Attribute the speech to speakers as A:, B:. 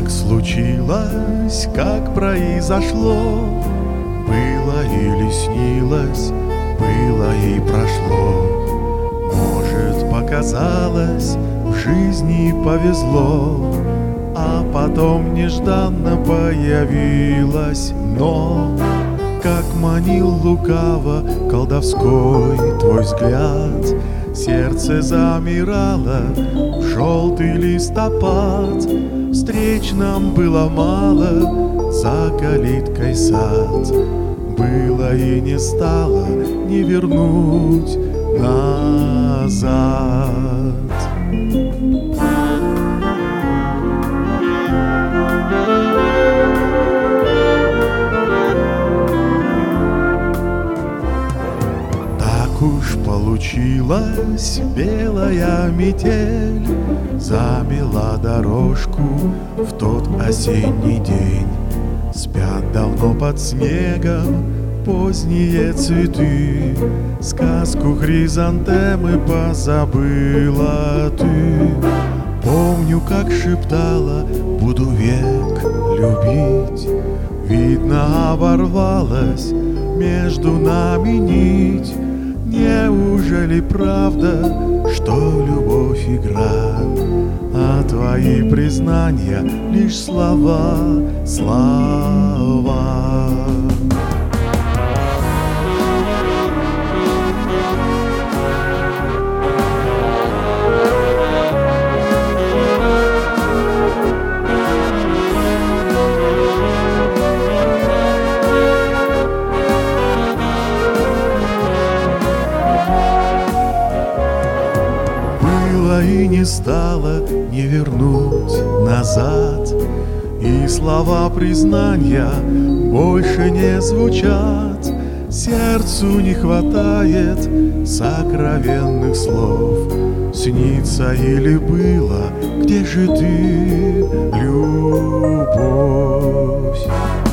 A: Так случилось, как произошло, было или снилось, было и прошло. Может, показалось, в жизни повезло, а потом нежданно появилась. Но как манил лукаво колдовской твой взгляд, сердце замирало в желтый листопад. Встреч нам было мало, за калиткой сад. Было и не стало, не вернуть назад. Так уж получилась белая метель, замела дорожку в тот осенний день. Спят давно под снегом поздние цветы, сказку хризантемы позабыла ты. Помню, как шептала, буду век любить. Видно, оборвалась между нами нить. Неужели правда, что любовь игра, а твои признания лишь слова, слова? И не стало, не вернуть назад, и слова признания больше не звучат. Сердцу не хватает сокровенных слов. Снится или было, где же ты, любовь?